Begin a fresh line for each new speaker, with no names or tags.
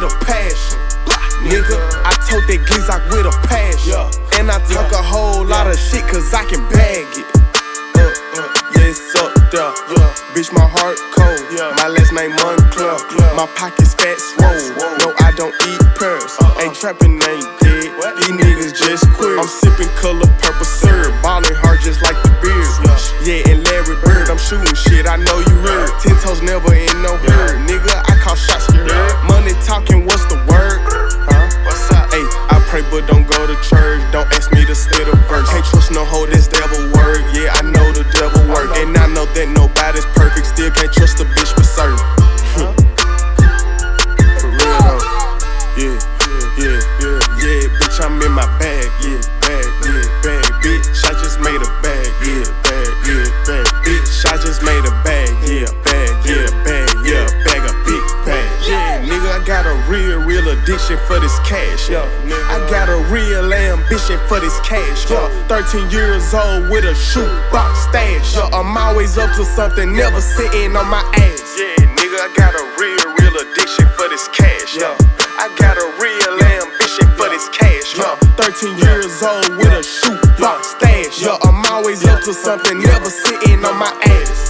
a passion. Nigga, I told that Gizak with a passion. And I talk a whole lot of shit cause I can bag it. Yes, up there. Bitch, my heart cold. My last name Moncler. My pockets fat swole. No, I don't eat pearls. Ain't trapping, ain't dead. These niggas just queer. I'm sipping color purple syrup. Ballin' hard just like the beard. Yeah, and Larry Bird, I'm shooting shit, I know you heard. 10 toes never in no herd. Nigga, I call shots, you heard. Money talking, what's the word? What's up? Ayy, I pray but don't go to church. Don't ask me to spit a verse. Can't trust no hoe, that's devil work. Yeah, I know the devil work. And I know that nobody's perfect. Still can't trust a bitch for certain. For real though. Yeah, bitch, I'm in my bag. Yeah, bag, bitch, I just made a bag. Yeah, bag, bitch, I just made a bag. Yeah, bag, bag, a big bag. Yeah, nigga, I got a real addiction for this cash. Yeah, I got a real ambition for this cash. Yeah, 13 years old with a shoebox stash. Yeah, I'm always up to something, never sitting on my ass. Yeah, nigga, I got a real addiction for this cash. Yeah, I got a real ambition for this cash. Yeah, 13 years old with a shoebox stash. Yeah, I'm always up to something, never sitting on my ass.